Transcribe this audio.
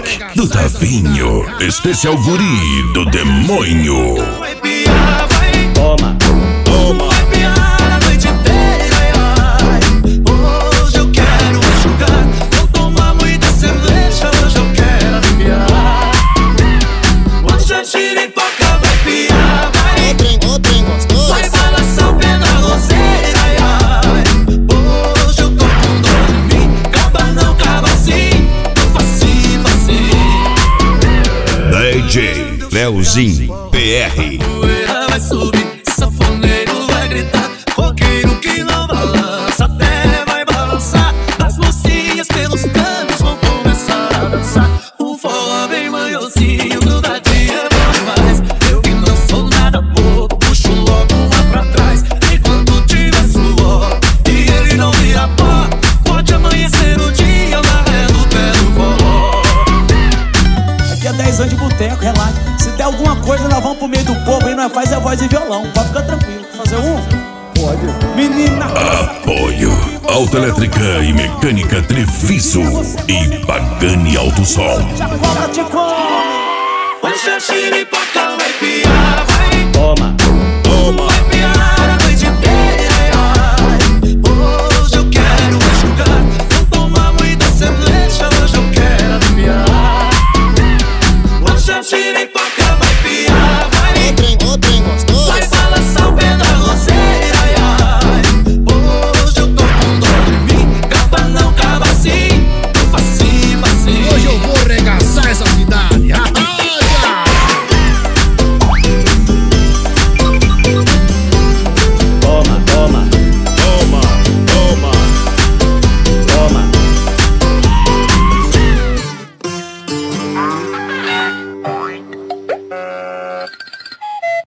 Black, do Tavinho, especial guri do demônio. Toma, toma. Vai piar a noite inteira, ai. Hoje eu quero jogar. Vou tomar muita cerveja, hoje eu quero arrepiar. Hoje a giripoca vai piar, vai. O trem gostoso. Vai balançar o pé na roseira, ai, ai. Hoje eu tô com dor em mim. Caba não, caba sim. Facinho, facinho. DJ Leozinho PR. Poeira vai subir, sanfoneiro vai gritar. Roqueiro que não balança, até vai balançar. As mocinhas pelos cantos vão começar a dançar. Um forró bem manhozinho, grudadinho é bom demais. Eu que não sou nada bobo, puxo logo uma pra trás. Enquanto tiver suor e ele não vira pó, pode amanhecer o dia na ré do pé do forró. Aqui é 10 anos de boteco, relaxa. Se der alguma coisa, nós vamos pro meio do povo e nós faz a voz e violão. Pode ficar tranquilo. Fazer um? Pode. Menina. Apoio Autoelétrica e Mecânica Treviso e Pagani Alto Som. Já cobra te come. Hoje a giripoca vai piar, vai. Toma.